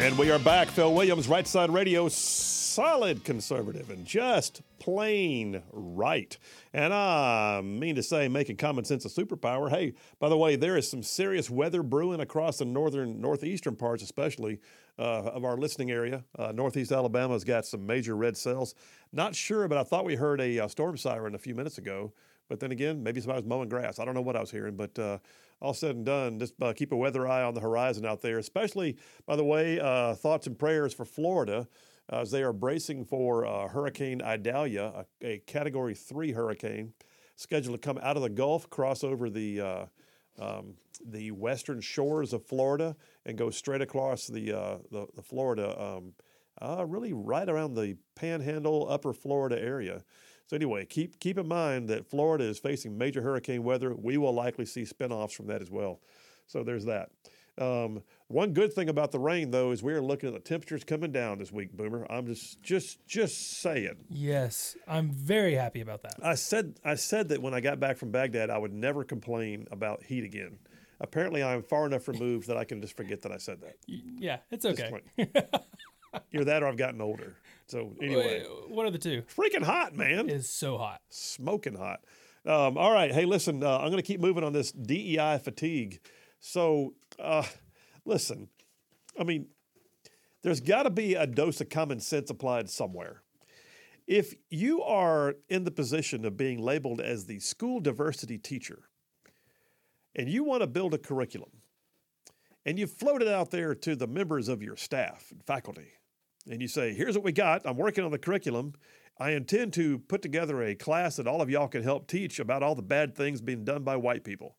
And we are back. Phil Williams, Right Side Radio, solid conservative and just plain right. And I mean to say, making common sense a superpower. Hey, by the way, there is some serious weather brewing across the northeastern parts, especially of our listening area. Northeast Alabama has got some major red cells. Not sure, but I thought we heard a storm siren a few minutes ago. But then again, maybe somebody was mowing grass. I don't know what I was hearing, but all said and done, just keep a weather eye on the horizon out there, especially, by the way, thoughts and prayers for Florida as they are bracing for Hurricane Idalia, a Category 3 hurricane, scheduled to come out of the Gulf, cross over the western shores of Florida, and go straight across the Florida, really right around the Panhandle, Upper Florida area. So anyway, keep in mind that Florida is facing major hurricane weather. We will likely see spinoffs from that as well. So there's that. One good thing about the rain, though, is we are looking at the temperatures coming down this week, Boomer. I'm just saying. Yes, I'm very happy about that. I said that when I got back from Baghdad, I would never complain about heat again. Apparently, I'm far enough removed that I can just forget that I said that. Yeah, it's okay. Either that or I've gotten older. So anyway. One of the two. Freaking hot, man. It is so hot. Smoking hot. All right. Hey, listen, I'm going to keep moving on this DEI fatigue. So, listen, I mean, there's got to be a dose of common sense applied somewhere. If you are in the position of being labeled as the school diversity teacher and you want to build a curriculum and you float it out there to the members of your staff and faculty, and you say, here's what we got. I'm working on the curriculum. I intend to put together a class that all of y'all can help teach about all the bad things being done by white people.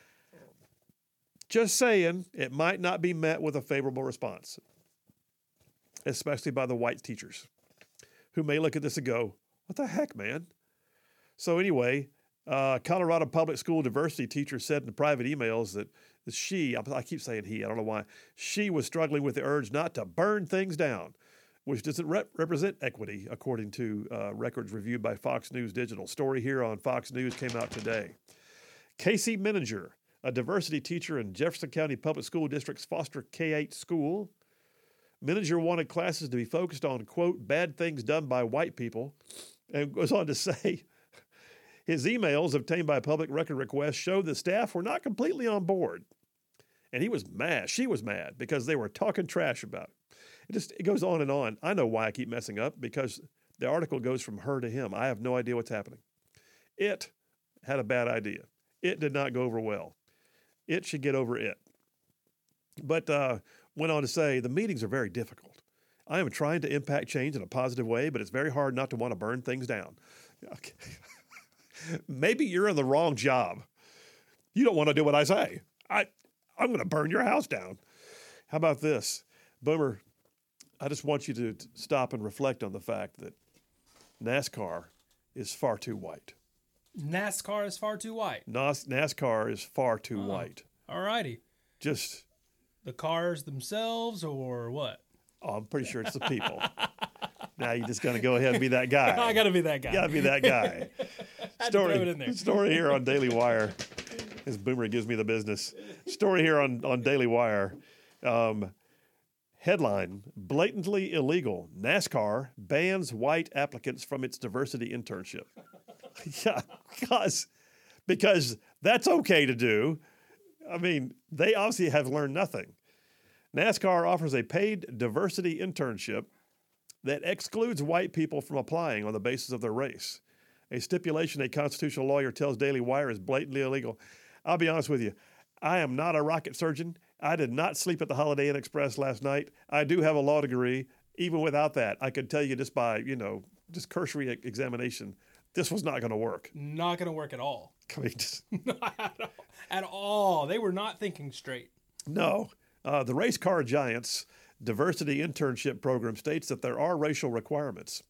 Just saying, it might not be met with a favorable response, especially by the white teachers who may look at this and go, what the heck, man? So anyway, Colorado public school diversity teacher said in private emails that she, I keep saying he, I don't know why, she was struggling with the urge not to burn things down, which doesn't represent equity, according to records reviewed by Fox News Digital. Story here on Fox News came out today. Casey Menninger, a diversity teacher in Jefferson County Public School District's Foster K-8 school. Menninger wanted classes to be focused on, quote, bad things done by white people, and goes on to say his emails obtained by public record request showed the staff were not completely on board. And he was mad. She was mad because they were talking trash about it. It goes on and on. I know why I keep messing up, because the article goes from her to him. I have no idea what's happening. It had a bad idea. It did not go over well. It should get over it. But went on to say, the meetings are very difficult. I am trying to impact change in a positive way, but it's very hard not to want to burn things down. Okay. Maybe you're in the wrong job. You don't want to do what I say. I'm going to burn your house down. How about this? Boomer, I just want you to stop and reflect on the fact that NASCAR is far too white. NASCAR is far too white. NASCAR is far too white. All righty. Just the cars themselves, or what? Oh, I'm pretty sure it's the people. Now you're just going to go ahead and be that guy. I got to be that guy. Got to be that guy. Throw it in there. Story here on Daily Wire. As Boomer gives me the business. Story here on Daily Wire. Headline, blatantly illegal. NASCAR bans white applicants from its diversity internship. Yeah, because that's okay to do. I mean, they obviously have learned nothing. NASCAR offers a paid diversity internship that excludes white people from applying on the basis of their race. A stipulation a constitutional lawyer tells Daily Wire is blatantly illegal. I'll be honest with you. I am not a rocket surgeon. I did not sleep at the Holiday Inn Express last night. I do have a law degree. Even without that, I could tell you just by, just cursory examination, this was not going to work. Not going to work at all. I mean, just Not at all. They were not thinking straight. No. The Race Car Giants diversity internship program states that there are racial requirements.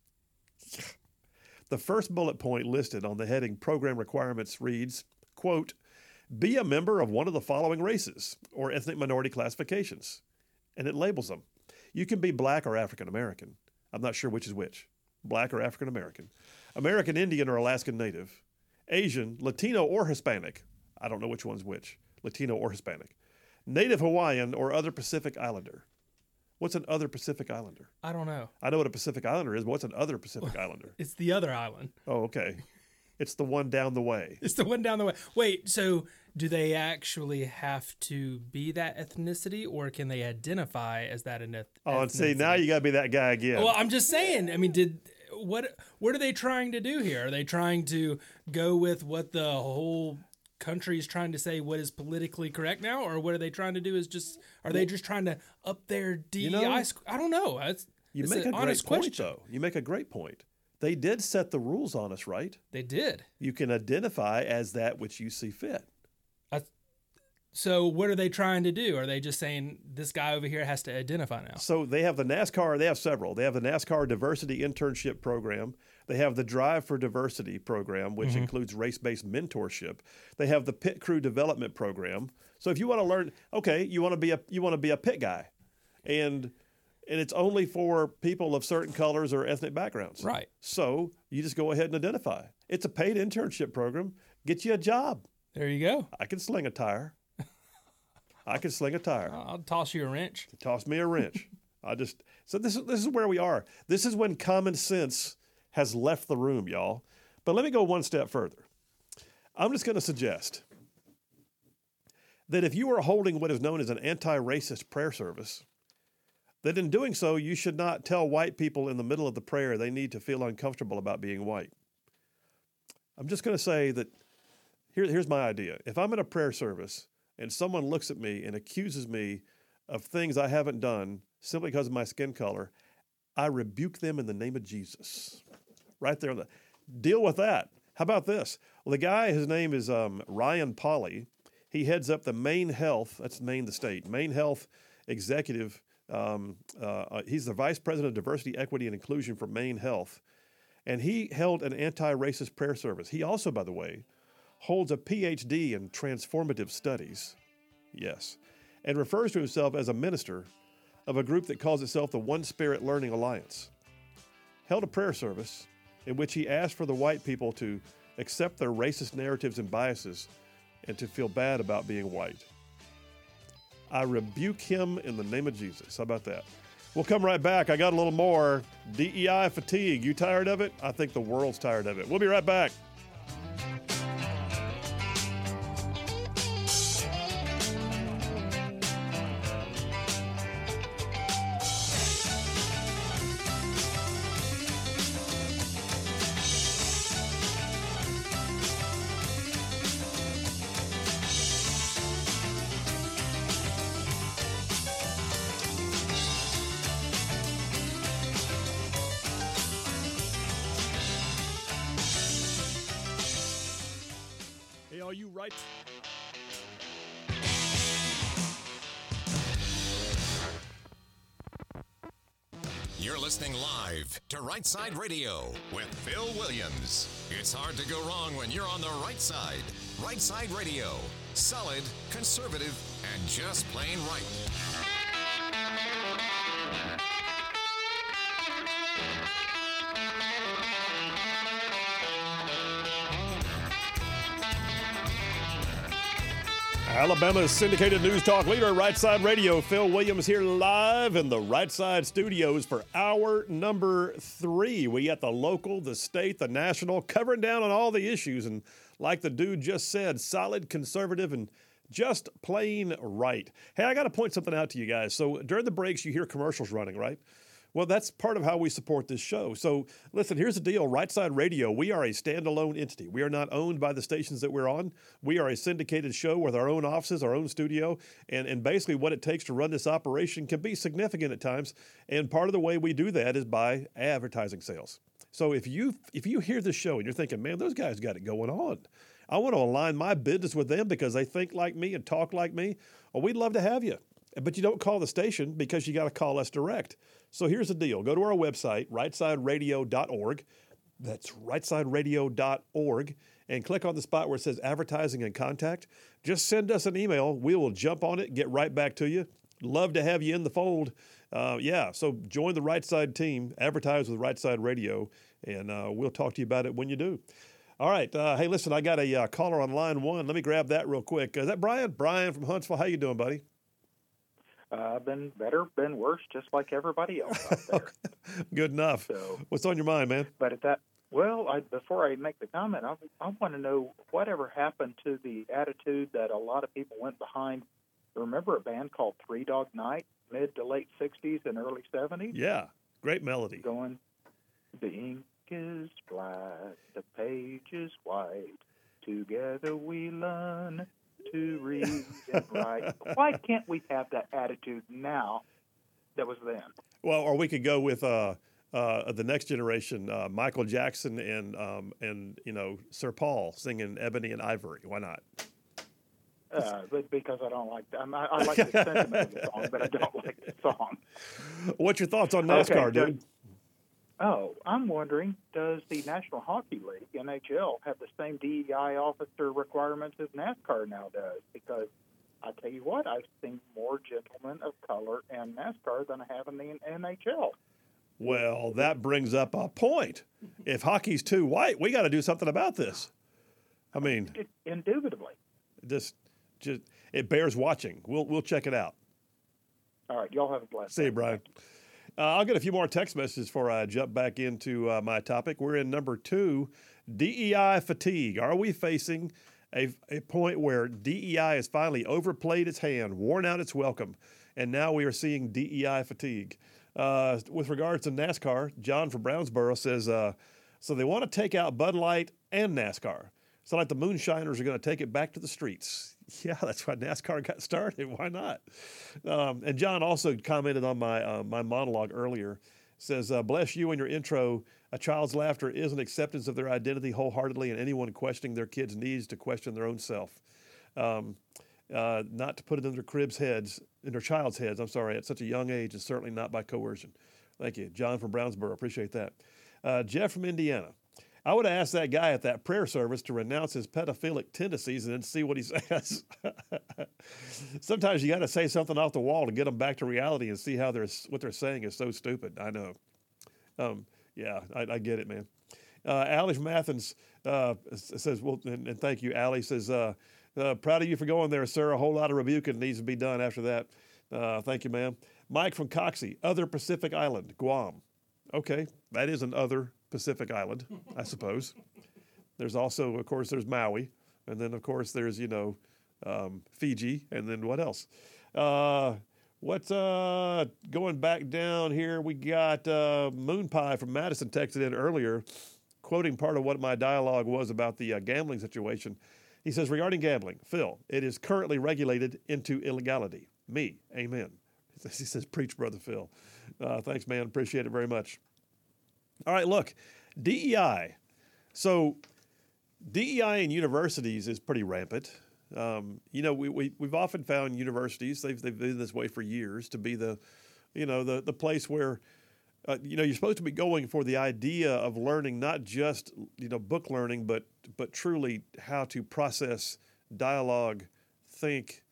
The first bullet point listed on the heading Program Requirements reads, quote, be a member of one of the following races or ethnic minority classifications. And it labels them. You can be black or African American. I'm not sure which is which. Black or African American. American Indian or Alaskan Native. Asian, Latino or Hispanic. I don't know which one's which. Latino or Hispanic. Native Hawaiian or other Pacific Islander. What's an other Pacific Islander? I don't know. I know what a Pacific Islander is, but what's an other Pacific Islander? It's the other island. Oh, okay. It's the one down the way. It's the one down the way. Wait, so do they actually have to be that ethnicity, or can they identify as that ethnicity? Oh, and see, now you got to be that guy again. Well, I'm just saying. I mean, what are they trying to do here? Are they trying to go with what the whole country is trying to say, what is politically correct now, or what are they trying to do? Are they just trying to up their DEI? I don't know. You it's make an a honest great point, question. though. You make a great point. They did set the rules on us, right? They did. You can identify as that which you see fit. So what are they trying to do? Are they just saying this guy over here has to identify now? So they have the NASCAR, they have several. They have the NASCAR Diversity Internship Program. They have the Drive for Diversity program, which includes race-based mentorship. They have the Pit Crew Development Program. So if you want to learn, okay, you want to be a pit guy. And it's only for people of certain colors or ethnic backgrounds. Right. So you just go ahead and identify. It's a paid internship program. Get you a job. There you go. I can sling a tire. I can sling a tire. I'll toss you a wrench. Toss me a wrench. So this is where we are. This is when common sense has left the room, y'all. But let me go one step further. I'm just going to suggest that if you are holding what is known as an anti-racist prayer service, that in doing so, you should not tell white people in the middle of the prayer they need to feel uncomfortable about being white. I'm just going to say that here's my idea. If I'm in a prayer service and someone looks at me and accuses me of things I haven't done simply because of my skin color, I rebuke them in the name of Jesus. Right there. Deal with that. How about this? Well, the guy, his name is Ryan Pauly. He heads up the Maine Health, that's Maine, the state, Maine Health Executive. He's the Vice President of Diversity, Equity, and Inclusion for Maine Health. And he held an anti-racist prayer service. He also, by the way, holds a PhD in transformative studies, yes, and refers to himself as a minister of a group that calls itself the One Spirit Learning Alliance. Held a prayer service in which he asked for the white people to accept their racist narratives and biases and to feel bad about being white. I rebuke him in the name of Jesus. How about that? We'll come right back. I got a little more DEI fatigue. You tired of it? I think the world's tired of it. We'll be right back. Are you right? You're listening live to Right Side Radio with Phil Williams. It's hard to go wrong when you're on the right side. Right Side Radio. Solid, conservative, and just plain right. Alabama's syndicated news talk leader, Right Side Radio. Phil Williams here live in the Right Side studios for hour number 3. We got the local, the state, the national, covering down on all the issues. And like the dude just said, solid, conservative, and just plain right. Hey, I got to point something out to you guys. So during the breaks, you hear commercials running, right? Well, that's part of how we support this show. So listen, here's the deal. Right Side Radio, we are a standalone entity. We are not owned by the stations that we're on. We are a syndicated show with our own offices, our own studio, and basically what it takes to run this operation can be significant at times. And part of the way we do that is by advertising sales. So if you hear this show and you're thinking, man, those guys got it going on, I want to align my business with them because they think like me and talk like me, well, we'd love to have you. But you don't call the station because you got to call us direct. So here's the deal. Go to our website, rightsideradio.org. That's rightsideradio.org. And click on the spot where it says advertising and contact. Just send us an email. We will jump on it, get right back to you. Love to have you in the fold. So join the Right Side team, advertise with Right Side Radio, and we'll talk to you about it when you do. All right. Hey, listen, I got a caller on line 1. Let me grab that real quick. Is that Brian? Brian from Huntsville. How you doing, buddy? Been better, been worse, just like everybody else out there. Good enough. So, What's on your mind, man? but at that, well, before I make the comment, I want to know whatever happened to the attitude that a lot of people went behind. Remember a band called Three Dog Night, mid to late 60s and early 70s? Yeah, great melody. Going, the ink is black, the page is white, together we learn to read and write. Why can't we have that attitude now that was then? Well, or we could go with the next generation, Michael Jackson and Sir Paul singing "Ebony and Ivory." Why not? But because I don't like that. I like the sentiment of the song, but I don't like the song. What's your thoughts on NASCAR, Okay, dude? I'm wondering, does the National Hockey League, NHL, have the same DEI officer requirements as NASCAR now does? Because I tell you what, I've seen more gentlemen of color in NASCAR than I have in the NHL. Well, that brings up a point. If hockey's too white, we got to do something about this. I mean, Indubitably. just it bears watching. We'll check it out. All right, y'all have a blessed See you, day. Brian. I'll get a few more text messages before I jump back into my topic. We're in number 2, DEI fatigue. Are we facing a point where DEI has finally overplayed its hand, worn out its welcome, and now we are seeing DEI fatigue? With regards to NASCAR, John from Brownsboro says, so they want to take out Bud Light and NASCAR. So like the moonshiners are going to take it back to the streets. Yeah, that's why NASCAR got started. Why not? And John also commented on my monologue earlier. Says, bless you in your intro. A child's laughter is an acceptance of their identity wholeheartedly, and anyone questioning their kids' needs to question their own self. Not to put it in their child's heads, at such a young age, and certainly not by coercion. Thank you. John from Brownsboro, appreciate that. Jeff from Indiana. I would have asked that guy at that prayer service to renounce his pedophilic tendencies and then see what he says. Sometimes you got to say something off the wall to get them back to reality and see how what they're saying is so stupid. I know. I get it, man. Allie from Athens says, well, and thank you, Allie, says, proud of you for going there, sir. A whole lot of rebuking needs to be done after that. Thank you, ma'am. Mike from Coxie, other Pacific Island, Guam. Okay, that is an other Pacific Island, I suppose. There's also, of course, there's Maui. And then, of course, there's, Fiji. And then what else? Going back down here, we got Moon Pie from Madison texted in earlier, quoting part of what my dialogue was about the gambling situation. He says, regarding gambling, Phil, it is currently regulated into illegality. Me, amen. He says, preach, Brother Phil. Thanks, man. Appreciate it very much. All right, look, DEI. So DEI in universities is pretty rampant. We've often found universities, they've been this way for years, to be the place where, you're supposed to be going for the idea of learning, not just, book learning, but truly how to process dialogue, think,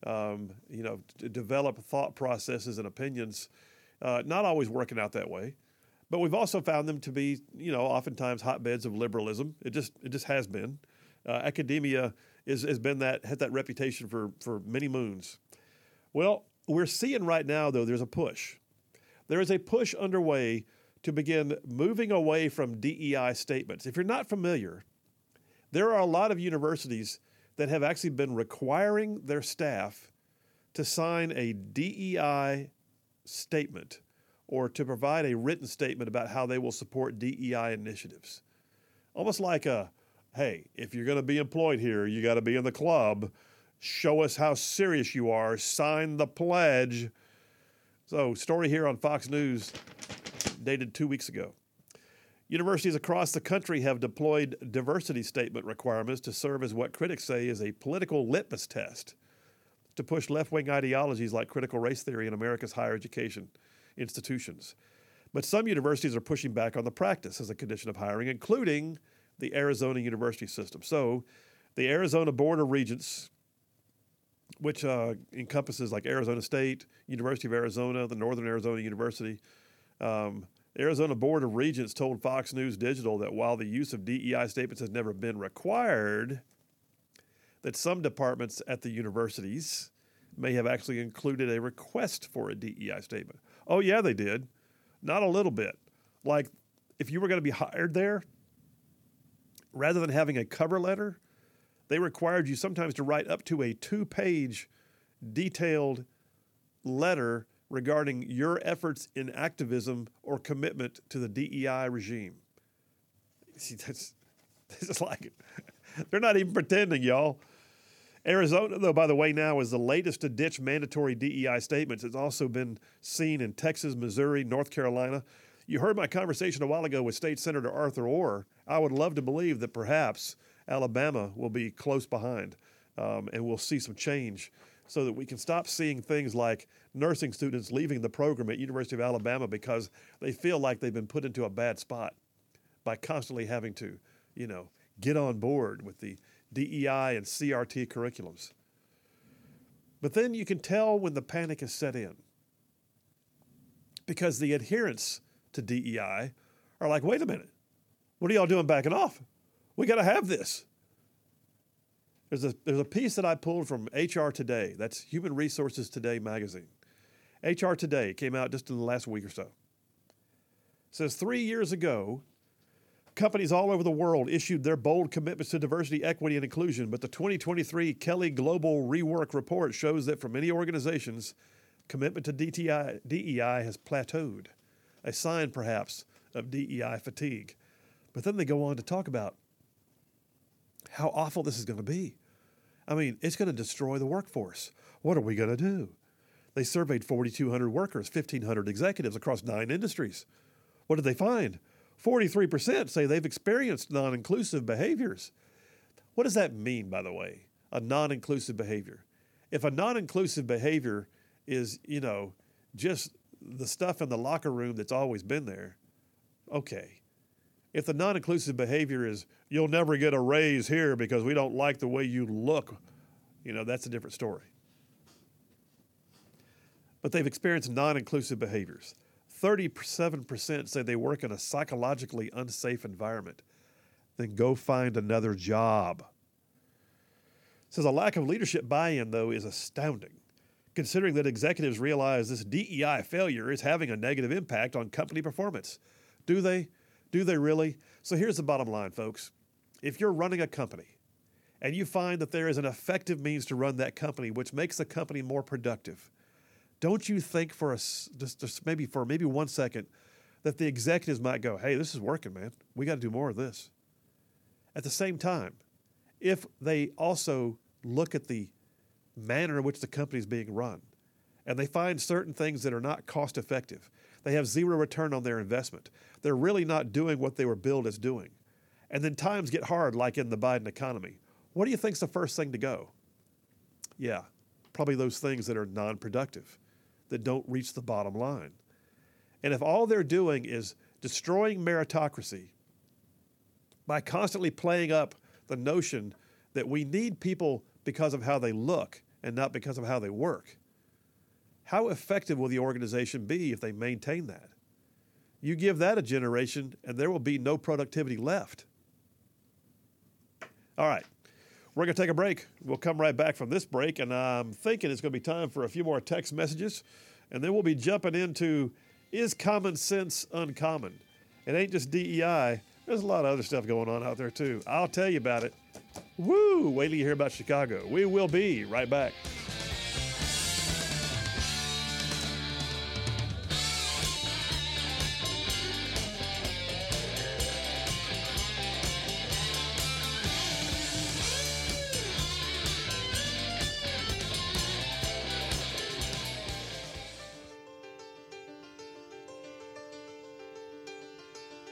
develop thought processes and opinions. Not always working out that way. But we've also found them to be, oftentimes hotbeds of liberalism. It just has been. Academia has had that reputation for many moons. Well, we're seeing right now, though, there's a push. There is a push underway to begin moving away from DEI statements. If you're not familiar, there are a lot of universities that have actually been requiring their staff to sign a DEI statement or to provide a written statement about how they will support DEI initiatives. Almost like hey, if you're going to be employed here, you got to be in the club. Show us how serious you are. Sign the pledge. So, story here on Fox News, dated 2 weeks ago. Universities across the country have deployed diversity statement requirements to serve as what critics say is a political litmus test to push left-wing ideologies like critical race theory in America's higher education institutions. But some universities are pushing back on the practice as a condition of hiring, including the Arizona University system. So the Arizona Board of Regents, which encompasses like Arizona State, University of Arizona, the Northern Arizona University, the Arizona Board of Regents told Fox News Digital that while the use of DEI statements has never been required, that some departments at the universities may have actually included a request for a DEI statement. Oh, yeah, they did. Not a little bit. Like, if you were going to be hired there, rather than having a cover letter, they required you sometimes to write up to a 2-page detailed letter regarding your efforts in activism or commitment to the DEI regime. See, this is like, they're not even pretending, y'all. Arizona, though, by the way, now is the latest to ditch mandatory DEI statements. It's also been seen in Texas, Missouri, North Carolina. You heard my conversation a while ago with State Senator Arthur Orr. I would love to believe that perhaps Alabama will be close behind, and we'll see some change so that we can stop seeing things like nursing students leaving the program at University of Alabama because they feel like they've been put into a bad spot by constantly having to, get on board with the DEI and CRT curriculums. But then you can tell when the panic is set in because the adherents to DEI are like, wait a minute, what are y'all doing backing off? We got to have this. There's a piece that I pulled from HR Today. That's Human Resources Today magazine. HR Today came out just in the last week or so. It says 3 years ago, companies all over the world issued their bold commitments to diversity, equity, and inclusion, but the 2023 Kelly Global Rework Report shows that for many organizations, commitment to DEI has plateaued, a sign perhaps of DEI fatigue. But then they go on to talk about how awful this is going to be. I mean, it's going to destroy the workforce. What are we going to do? They surveyed 4,200 workers, 1,500 executives across 9 industries. What did they find? 43% say they've experienced non-inclusive behaviors. What does that mean, by the way, a non-inclusive behavior? If a non-inclusive behavior is, just the stuff in the locker room that's always been there, okay. If the non-inclusive behavior is, you'll never get a raise here because we don't like the way you look, that's a different story. But they've experienced non-inclusive behaviors. 37% say they work in a psychologically unsafe environment. Then go find another job. It says a lack of leadership buy-in, though, is astounding, considering that executives realize this DEI failure is having a negative impact on company performance. Do they? Do they really? So here's the bottom line, folks. If you're running a company and you find that there is an effective means to run that company which makes the company more productive, don't you think for maybe 1 second that the executives might go, hey, this is working, man. We got to do more of this. At the same time, if they also look at the manner in which the company is being run and they find certain things that are not cost effective, they have zero return on their investment, they're really not doing what they were billed as doing, and then times get hard like in the Biden economy, what do you think's the first thing to go? Yeah, probably those things that are non-productive, that don't reach the bottom line. And if all they're doing is destroying meritocracy by constantly playing up the notion that we need people because of how they look and not because of how they work, how effective will the organization be if they maintain that? You give that a generation and there will be no productivity left. All right. We're going to take a break. We'll come right back from this break, and I'm thinking it's going to be time for a few more text messages, and then we'll be jumping into, is common sense uncommon? It ain't just DEI. There's a lot of other stuff going on out there, too. I'll tell you about it. Woo! Wait till you hear about Chicago. We will be right back.